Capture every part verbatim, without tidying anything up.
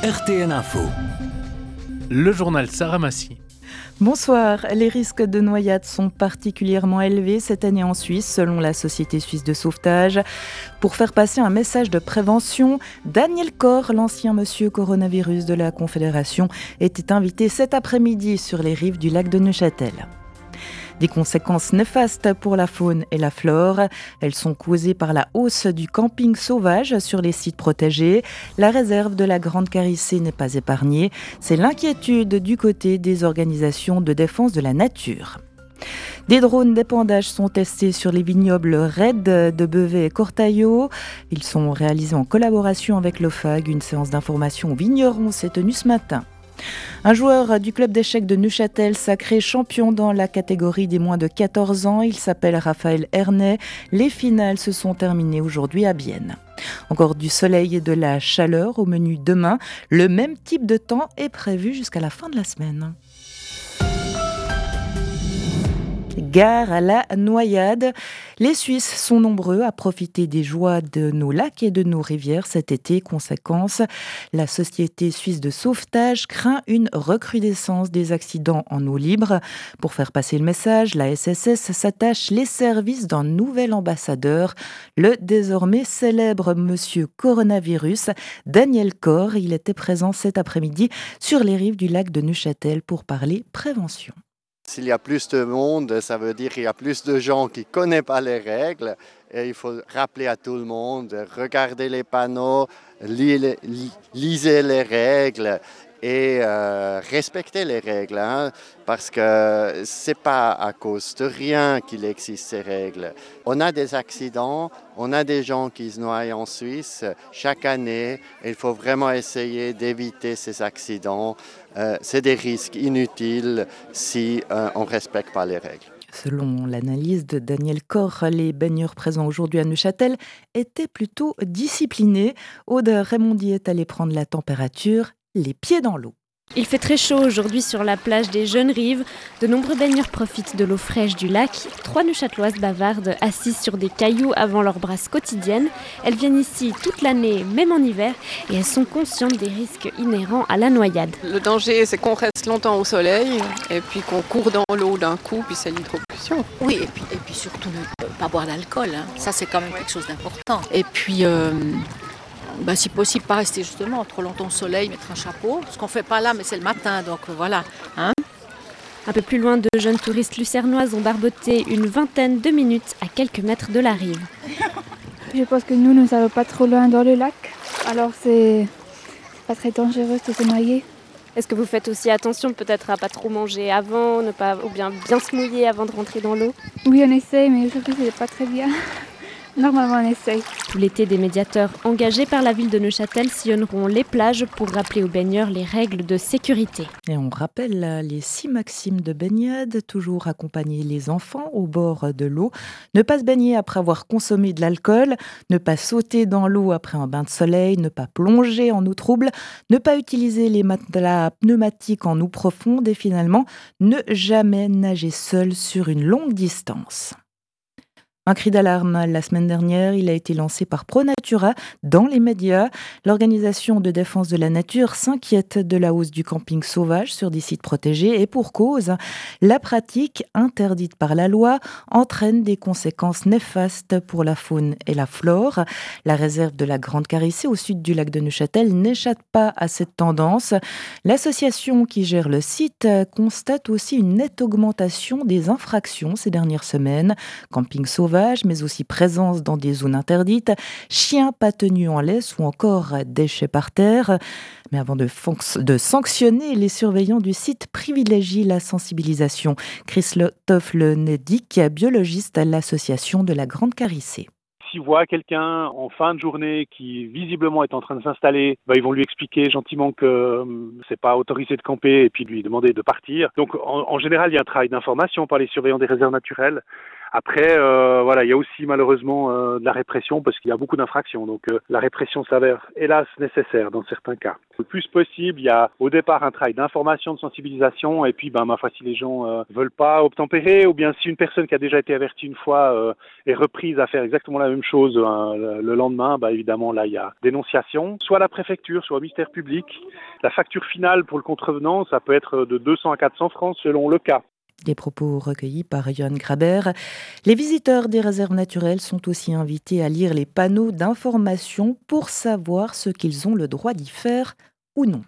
R T N Info. Le journal Sarah Massy. Bonsoir. Les risques de noyade sont particulièrement élevés cette année en Suisse, selon la Société suisse de sauvetage. Pour faire passer un message de prévention, Daniel Corr, l'ancien monsieur coronavirus de la Confédération, était invité cet après-midi sur les rives du lac de Neuchâtel. Des conséquences néfastes pour la faune et la flore. Elles sont causées par la hausse du camping sauvage sur les sites protégés. La réserve de la Grande Carissée n'est pas épargnée. C'est l'inquiétude du côté des organisations de défense de la nature. Des drones d'épandage sont testés sur les vignobles Red de Beauvais et Cortaillot. Ils sont réalisés en collaboration avec l'O F A G. Une séance d'information aux vignerons s'est tenue ce matin. Un joueur du club d'échecs de Neuchâtel sacré champion dans la catégorie des moins de quatorze ans. Il s'appelle Raphaël Hernet. Les finales se sont terminées aujourd'hui à Bienne. Encore du soleil et de la chaleur au menu demain. Le même type de temps est prévu jusqu'à la fin de la semaine. Gare à la noyade. Les Suisses sont nombreux à profiter des joies de nos lacs et de nos rivières cet été. Conséquence, la Société suisse de sauvetage craint une recrudescence des accidents en eau libre. Pour faire passer le message, la S S S s'attache les services d'un nouvel ambassadeur, le désormais célèbre monsieur coronavirus, Daniel Corr. Il était présent cet après-midi sur les rives du lac de Neuchâtel pour parler prévention. S'il y a plus de monde, ça veut dire qu'il y a plus de gens qui ne connaissent pas les règles. Et il faut rappeler à tout le monde, regardez les panneaux, lisez les règles et euh, respectez les règles. Hein, parce que ce n'est pas à cause de rien qu'il existe ces règles. On a des accidents, on a des gens qui se noient en Suisse chaque année. Il faut vraiment essayer d'éviter ces accidents. Euh, c'est des risques inutiles si euh, on ne respecte pas les règles. Selon l'analyse de Daniel Corr, les baigneurs présents aujourd'hui à Neuchâtel étaient plutôt disciplinés. Aude Raymondi est allée prendre la température, les pieds dans l'eau. Il fait très chaud aujourd'hui sur la plage des Jeunes Rives. De nombreux baigneurs profitent de l'eau fraîche du lac. Trois Neuchâteloises bavardes assises sur des cailloux avant leur brasse quotidienne. Elles viennent ici toute l'année, même en hiver, et elles sont conscientes des risques inhérents à la noyade. Le danger, c'est qu'on reste longtemps au soleil et puis qu'on court dans l'eau d'un coup, puis c'est l'hydropulsion. Oui, et puis, et puis surtout ne pas boire d'alcool. Hein. Ça, c'est quand même quelque chose d'important. Et puis... Euh... Ben, si possible, pas rester justement trop longtemps au soleil, mettre un chapeau. Ce qu'on ne fait pas là, mais c'est le matin, donc voilà. Hein. Un peu plus loin, de jeunes touristes lucernoises ont barboté une vingtaine de minutes à quelques mètres de la rive. Je pense que nous, nous ne sommes pas trop loin dans le lac, alors c'est pas très dangereux de se noyer. Est-ce que vous faites aussi attention peut-être à pas trop manger avant, ne pas, ou bien bien se mouiller avant de rentrer dans l'eau? Oui, on essaie, mais aujourd'hui, c'est pas très bien. Normalement, on essaye. Tout l'été, des médiateurs engagés par la ville de Neuchâtel sillonneront les plages pour rappeler aux baigneurs les règles de sécurité. Et on rappelle les six maximes de baignade, toujours accompagner les enfants au bord de l'eau, ne pas se baigner après avoir consommé de l'alcool, ne pas sauter dans l'eau après un bain de soleil, ne pas plonger en eau trouble, ne pas utiliser les matelas pneumatiques en eau profonde et finalement, ne jamais nager seul sur une longue distance. Un cri d'alarme la semaine dernière, il a été lancé par ProNatura dans les médias. L'organisation de défense de la nature s'inquiète de la hausse du camping sauvage sur des sites protégés et pour cause, la pratique interdite par la loi entraîne des conséquences néfastes pour la faune et la flore. La réserve de la Grande Carissée au sud du lac de Neuchâtel n'échappe pas à cette tendance. L'association qui gère le site constate aussi une nette augmentation des infractions ces dernières semaines. Camping sauvage, mais aussi présence dans des zones interdites, chiens pas tenus en laisse ou encore déchets par terre. Mais avant de, fonc- de sanctionner, les surveillants du site privilégient la sensibilisation. Christophe Lenedic, biologiste à l'association de la Grande Carissée. S'ils voient quelqu'un en fin de journée qui visiblement est en train de s'installer, bah, ils vont lui expliquer gentiment que euh, c'est pas autorisé de camper et puis lui demander de partir. Donc en, en général, il y a un travail d'information par les surveillants des réserves naturelles Après, euh, voilà, il y a aussi malheureusement euh, de la répression parce qu'il y a beaucoup d'infractions. Donc euh, la répression s'avère hélas nécessaire dans certains cas. Le plus possible, il y a au départ un travail d'information, de sensibilisation, et puis ben ma foi, si les gens euh, veulent pas obtempérer, ou bien si une personne qui a déjà été avertie une fois euh, est reprise à faire exactement la même chose hein, le, le lendemain, ben évidemment là il y a dénonciation, soit à la préfecture, soit au ministère public. La facture finale pour le contrevenant, ça peut être de deux cents à quatre cents francs selon le cas. Des propos recueillis par Johan Graber. Les visiteurs des réserves naturelles sont aussi invités à lire les panneaux d'information pour savoir ce qu'ils ont le droit d'y faire ou non.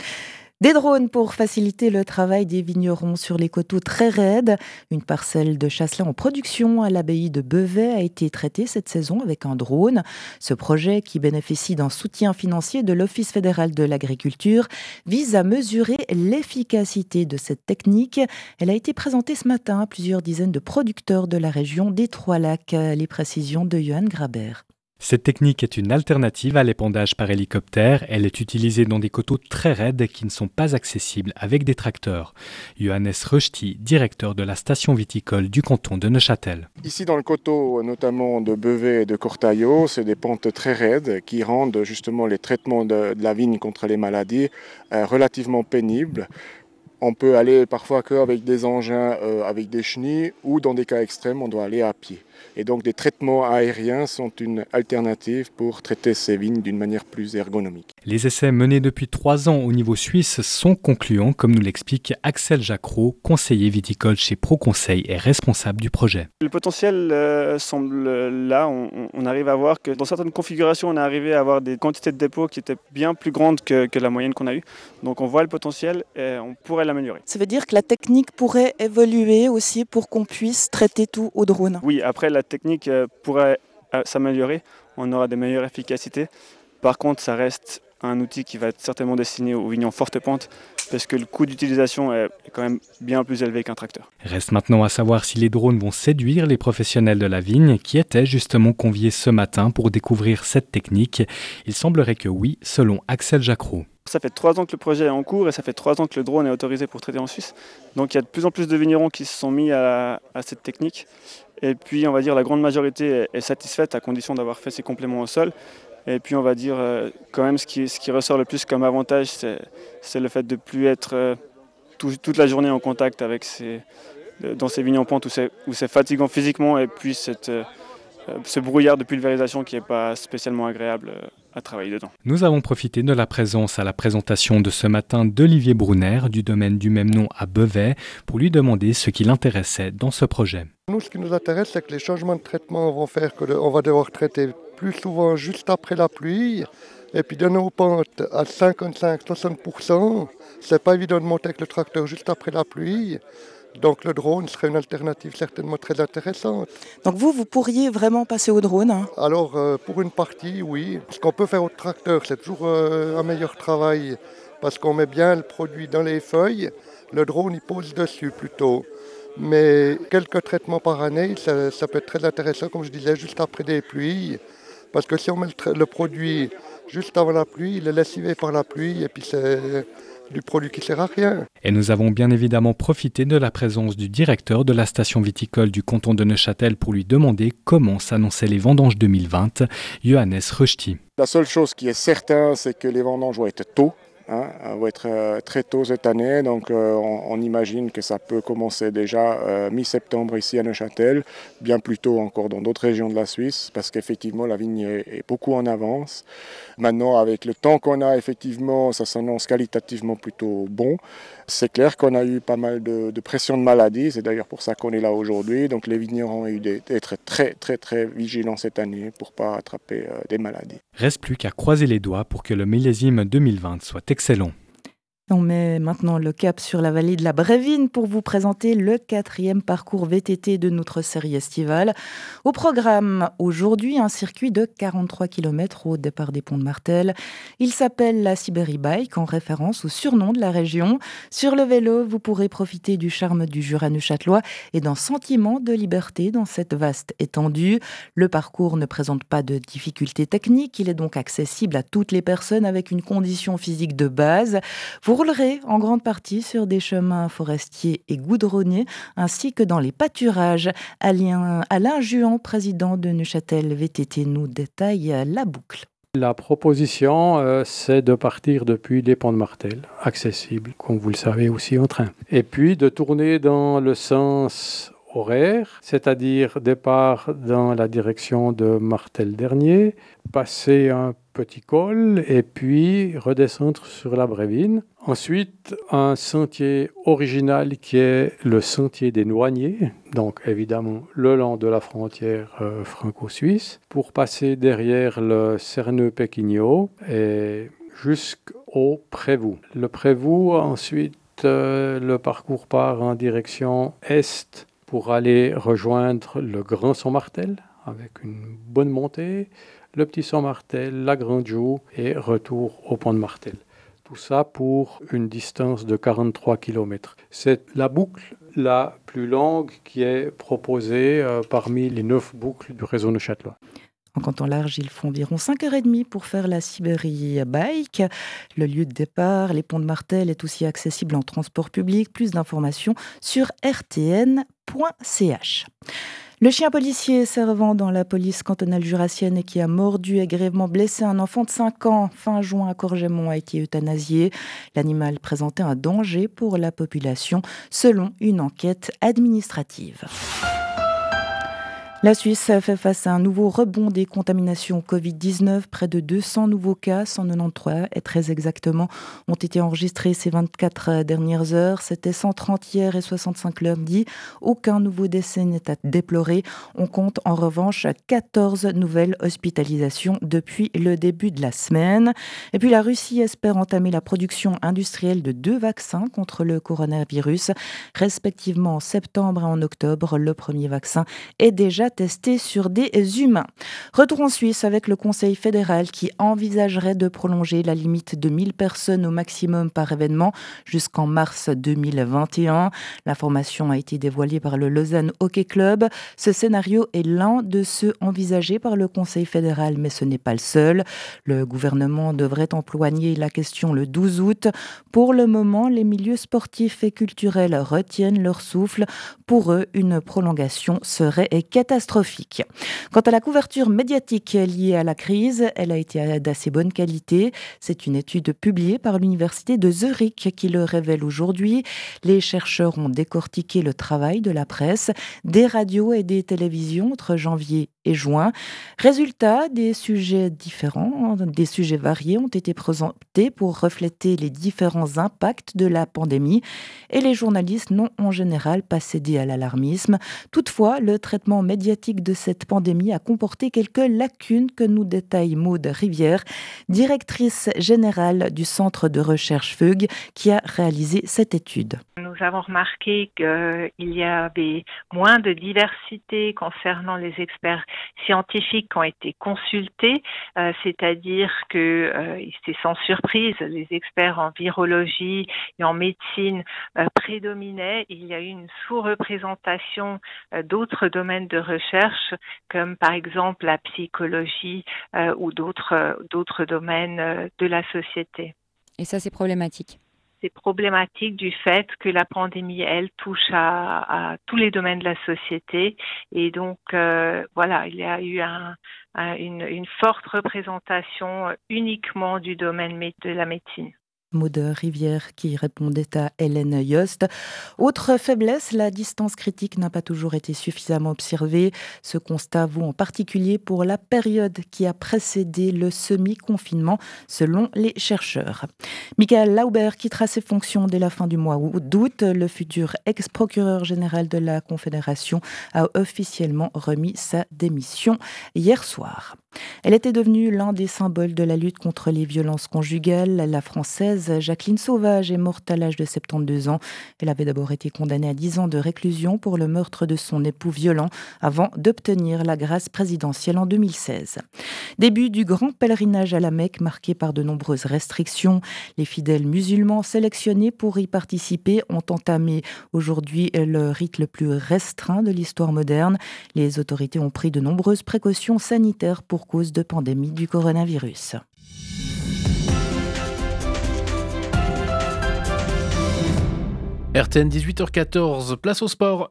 Des drones pour faciliter le travail des vignerons sur les coteaux très raides. Une parcelle de chasselas en production à l'abbaye de Bevet a été traitée cette saison avec un drone. Ce projet, qui bénéficie d'un soutien financier de l'Office fédéral de l'agriculture, vise à mesurer l'efficacité de cette technique. Elle a été présentée ce matin à plusieurs dizaines de producteurs de la région des Trois-Lacs. Les précisions de Johan Graber. Cette technique est une alternative à l'épandage par hélicoptère. Elle est utilisée dans des coteaux très raides qui ne sont pas accessibles avec des tracteurs. Johannes Rösti, directeur de la station viticole du canton de Neuchâtel. Ici dans le coteau notamment de Bevet et de Cortaillot, c'est des pentes très raides qui rendent justement les traitements de, de la vigne contre les maladies euh, relativement pénibles. On peut aller parfois qu'avec des engins, euh, avec des chenilles, ou dans des cas extrêmes, on doit aller à pied. Et donc des traitements aériens sont une alternative pour traiter ces vignes d'une manière plus ergonomique. Les essais menés depuis trois ans au niveau suisse sont concluants, comme nous l'explique Axel Jacquereau, conseiller viticole chez ProConseil et responsable du projet. Le potentiel euh, semble là, on, on arrive à voir que dans certaines configurations, on est arrivé à avoir des quantités de dépôt qui étaient bien plus grandes que, que la moyenne qu'on a eue. Donc on voit le potentiel et on pourrait l'améliorer. Ça veut dire que la technique pourrait évoluer aussi pour qu'on puisse traiter tout au drone? Oui, après la technique pourrait s'améliorer, on aura des meilleures efficacités. Par contre, ça reste un outil qui va être certainement destiné aux vignes en forte pente parce que le coût d'utilisation est quand même bien plus élevé qu'un tracteur. Reste maintenant à savoir si les drones vont séduire les professionnels de la vigne qui étaient justement conviés ce matin pour découvrir cette technique. Il semblerait que oui, selon Axel Jacquereau. Ça fait trois ans que le projet est en cours et ça fait trois ans que le drone est autorisé pour traiter en Suisse. Donc il y a de plus en plus de vignerons qui se sont mis à, à cette technique. Et puis on va dire la grande majorité est satisfaite à condition d'avoir fait ses compléments au sol. Et puis on va dire euh, quand même ce qui, ce qui ressort le plus comme avantage, c'est, c'est le fait de ne plus être euh, tout, toute la journée en contact avec ces, dans ces vignes en pente où c'est, où c'est fatigant physiquement et puis cette, euh, ce brouillard de pulvérisation qui n'est pas spécialement agréable euh, à travailler dedans. Nous avons profité de la présence à la présentation de ce matin d'Olivier Brunner du domaine du même nom à Bevet pour lui demander ce qui l'intéressait dans ce projet. Nous, ce qui nous intéresse, c'est que les changements de traitement vont faire qu'on va devoir traiter plus souvent juste après la pluie. Et puis de nos pentes à cinquante-cinq à soixante pour cent, c'est pas évident de monter avec le tracteur juste après la pluie. Donc le drone serait une alternative certainement très intéressante. Donc vous, vous pourriez vraiment passer au drone hein? Alors euh, pour une partie, oui. Ce qu'on peut faire au tracteur, c'est toujours euh, un meilleur travail parce qu'on met bien le produit dans les feuilles. Le drone, il pose dessus plutôt. Mais quelques traitements par année, ça, ça peut être très intéressant, comme je disais, juste après des pluies. Parce que si on met le, tra- le produit juste avant la pluie, il est lessivé par la pluie et puis c'est du produit qui ne sert à rien. Et nous avons bien évidemment profité de la présence du directeur de la station viticole du canton de Neuchâtel pour lui demander comment s'annonçaient les vendanges deux mille vingt. Johannes Rösti. La seule chose qui est certaine, c'est que les vendanges vont être tôt. Hein, va être euh, très tôt cette année, donc euh, on, on imagine que ça peut commencer déjà euh, mi-septembre ici à Neuchâtel, bien plus tôt encore dans d'autres régions de la Suisse, parce qu'effectivement la vigne est, est beaucoup en avance. Maintenant, avec le temps qu'on a, effectivement, ça s'annonce qualitativement plutôt bon. C'est clair qu'on a eu pas mal de, de pression de maladies, c'est d'ailleurs pour ça qu'on est là aujourd'hui, donc les vignerons ont eu d'être très très très vigilants cette année pour ne pas attraper euh, des maladies. Reste plus qu'à croiser les doigts pour que le millésime deux mille vingt soit excellent. On met maintenant le cap sur la vallée de la Brévine pour vous présenter le quatrième parcours V T T de notre série estivale. Au programme, aujourd'hui, un circuit de quarante-trois kilomètres au départ des ponts de Martel. Il s'appelle la Sibérie Bike, en référence au surnom de la région. Sur le vélo, vous pourrez profiter du charme du Jura neuchâtelois et d'un sentiment de liberté dans cette vaste étendue. Le parcours ne présente pas de difficultés techniques. Il est donc accessible à toutes les personnes avec une condition physique de base. Vous fourlerez en grande partie sur des chemins forestiers et goudronnés, ainsi que dans les pâturages. Alain, Alain Juan, président de Neuchâtel V T T, nous détaille la boucle. La proposition, euh, c'est de partir depuis les ponts de Martel, accessible, comme vous le savez, aussi en train. Et puis de tourner dans le sens horaire, c'est-à-dire départ dans la direction de Martel-Dernier, passer un petit col et puis redescendre sur la Brévine. Ensuite, un sentier original qui est le sentier des Noigniers, donc évidemment le long de la frontière euh, franco-suisse, pour passer derrière le Cerneux-Péquignot et jusqu'au Prévost. Le Prévost, ensuite, euh, le parcours part en direction est pour aller rejoindre le Grand Saint-Martel avec une bonne montée, le Petit Saint-Martel, la Grande Joux et retour au pont de Martel. Tout ça pour une distance de quarante-trois kilomètres. C'est la boucle la plus longue qui est proposée euh, parmi les neuf boucles du réseau neuchâtelois. En canton large, il faut environ cinq heures trente pour faire la Sibérie Bike. Le lieu de départ, les ponts de Martel, est aussi accessible en transport public. Plus d'informations sur r t n point c h. Le chien policier servant dans la police cantonale jurassienne et qui a mordu et grièvement blessé un enfant de cinq ans fin juin à Corgemont a été euthanasié. L'animal présentait un danger pour la population selon une enquête administrative. La Suisse fait face à un nouveau rebond des contaminations covid dix-neuf. Près de deux cents nouveaux cas, cent quatre-vingt-treize et très exactement, ont été enregistrés ces vingt-quatre dernières heures. C'était cent trente hier et soixante-cinq lundi. Aucun nouveau décès n'est à déplorer. On compte en revanche quatorze nouvelles hospitalisations depuis le début de la semaine. Et puis la Russie espère entamer la production industrielle de deux vaccins contre le coronavirus, respectivement en septembre et en octobre. Le premier vaccin est déjà testé sur des humains. Retour en Suisse avec le Conseil fédéral qui envisagerait de prolonger la limite de mille personnes au maximum par événement jusqu'en mars deux mille vingt et un. L'information a été dévoilée par le Lausanne Hockey Club. Ce scénario est l'un de ceux envisagés par le Conseil fédéral, mais ce n'est pas le seul. Le gouvernement devrait empoigner la question le douze août. Pour le moment, les milieux sportifs et culturels retiennent leur souffle. Pour eux, une prolongation serait catastrophique. Quant à la couverture médiatique liée à la crise, elle a été d'assez bonne qualité. C'est une étude publiée par l'université de Zurich qui le révèle aujourd'hui. Les chercheurs ont décortiqué le travail de la presse, des radios et des télévisions entre janvier et juin. Résultat, des sujets différents, des sujets variés ont été présentés pour refléter les différents impacts de la pandémie et les journalistes n'ont en général pas cédé à l'alarmisme. Toutefois, le traitement médiatique de cette pandémie a comporté quelques lacunes que nous détaille Maude Rivière, directrice générale du Centre de recherche F U G, qui a réalisé cette étude. Nous avons remarqué qu'il y avait moins de diversité concernant les experts scientifiques qui ont été consultés, euh, c'est-à-dire que, euh, c'est sans surprise, les experts en virologie et en médecine euh, prédominaient. Il y a eu une sous-représentation euh, d'autres domaines de recherche, comme par exemple la psychologie euh, ou d'autres, euh, d'autres domaines euh, de la société. Et ça, c'est problématique. C'est problématique du fait que la pandémie, elle, touche à, à tous les domaines de la société. Et donc, euh, voilà, il y a eu un, un, une, une forte représentation uniquement du domaine de la médecine. Maude Rivière qui répondait à Hélène Yost. Autre faiblesse, la distance critique n'a pas toujours été suffisamment observée. Ce constat vaut en particulier pour la période qui a précédé le semi-confinement, selon les chercheurs. Michael Lauber quittera ses fonctions dès la fin du mois d'août. Le futur ex-procureur général de la Confédération a officiellement remis sa démission hier soir. Elle était devenue l'un des symboles de la lutte contre les violences conjugales. La Française Jacqueline Sauvage est morte à l'âge de soixante-douze ans. Elle avait d'abord été condamnée à dix ans de réclusion pour le meurtre de son époux violent avant d'obtenir la grâce présidentielle en deux mille seize. Début du grand pèlerinage à la Mecque marqué par de nombreuses restrictions. Les fidèles musulmans sélectionnés pour y participer ont entamé aujourd'hui le rite le plus restreint de l'histoire moderne. Les autorités ont pris de nombreuses précautions sanitaires pour cause de pandémie du coronavirus. R T N dix-huit heures quatorze, place au sport.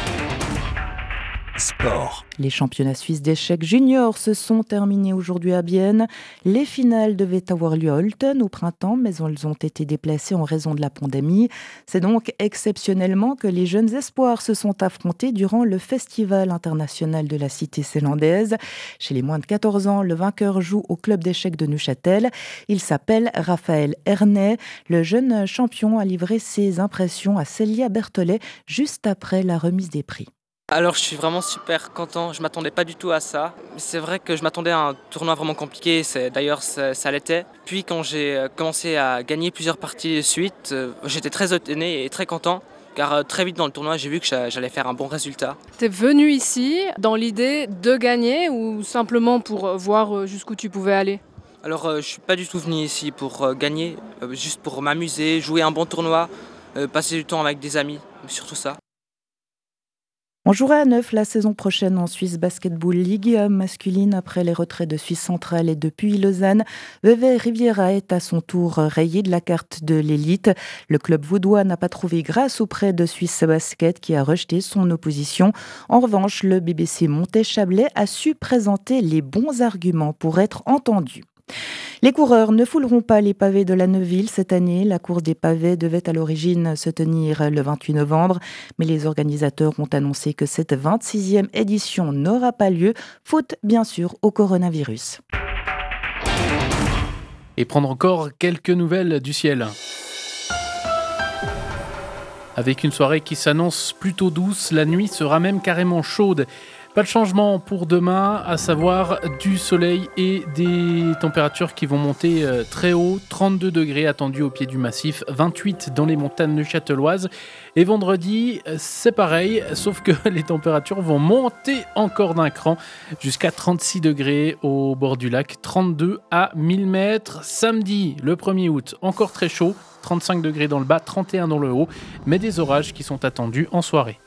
Sport. Les championnats suisses d'échecs juniors se sont terminés aujourd'hui à Bienne. Les finales devaient avoir lieu à Olten au printemps, mais elles ont été déplacées en raison de la pandémie. C'est donc exceptionnellement que les jeunes espoirs se sont affrontés durant le Festival international de la cité zélandaise. Chez les moins de quatorze ans, le vainqueur joue au club d'échecs de Neuchâtel. Il s'appelle Raphaël Ernay. Le jeune champion a livré ses impressions à Célia Berthollet juste après la remise des prix. Alors je suis vraiment super content, je ne m'attendais pas du tout à ça. C'est vrai que je m'attendais à un tournoi vraiment compliqué, c'est, d'ailleurs ça, ça l'était. Puis quand j'ai commencé à gagner plusieurs parties de suite, euh, j'étais très étonné et très content. Car euh, très vite dans le tournoi, j'ai vu que j'allais faire un bon résultat. T'es venu ici dans l'idée de gagner ou simplement pour voir jusqu'où tu pouvais aller ? Alors euh, je ne suis pas du tout venu ici pour euh, gagner, euh, juste pour m'amuser, jouer un bon tournoi, euh, passer du temps avec des amis, surtout ça. On jouera à neuf la saison prochaine en Suisse Basketball League masculine après les retraits de Suisse Centrale et de Puy-Lausanne. Vevey Riviera est à son tour rayé de la carte de l'élite. Le club vaudois n'a pas trouvé grâce auprès de Suisse Basket qui a rejeté son opposition. En revanche, le B B C Montet-Chablais a su présenter les bons arguments pour être entendu. Les coureurs ne fouleront pas les pavés de la Neuville cette année. La course des pavés devait à l'origine se tenir le vingt-huit novembre, mais les organisateurs ont annoncé que cette vingt-sixième édition n'aura pas lieu, faute bien sûr au coronavirus. Et prendre encore quelques nouvelles du ciel. Avec une soirée qui s'annonce plutôt douce, la nuit sera même carrément chaude. Pas de changement pour demain, à savoir du soleil et des températures qui vont monter très haut. trente-deux degrés attendus au pied du massif, vingt-huit dans les montagnes neuchâteloises. Et vendredi, c'est pareil, sauf que les températures vont monter encore d'un cran jusqu'à trente-six degrés au bord du lac, trente-deux à mille mètres. Samedi, le premier août, encore très chaud, trente-cinq degrés dans le bas, trente et un dans le haut, mais des orages qui sont attendus en soirée.